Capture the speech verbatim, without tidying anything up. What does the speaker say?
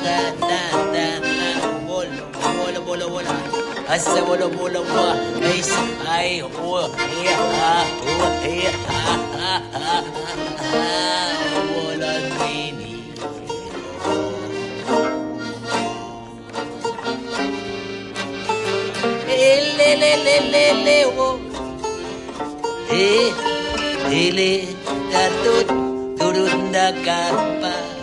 da da da da bolo bolo bolo bola asa bolo bolo bola eis ai o e a o e a bola mini ele le le le le o e ele da tu turunda capa